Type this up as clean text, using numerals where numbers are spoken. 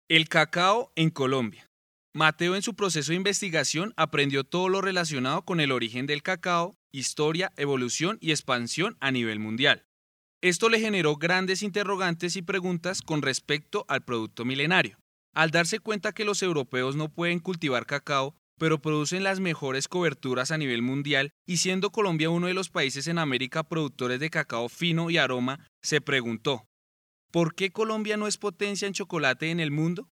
El cacao en Colombia. Mateo en su proceso de investigación aprendió todo lo relacionado con el origen del cacao, historia, evolución y expansión a nivel mundial. Esto le generó grandes interrogantes y preguntas con respecto al producto milenario. Al darse cuenta que los europeos no pueden cultivar cacao, pero producen las mejores coberturas a nivel mundial y siendo Colombia uno de los países en América productores de cacao fino y aroma, se preguntó, ¿por qué Colombia no es potencia en chocolate en el mundo?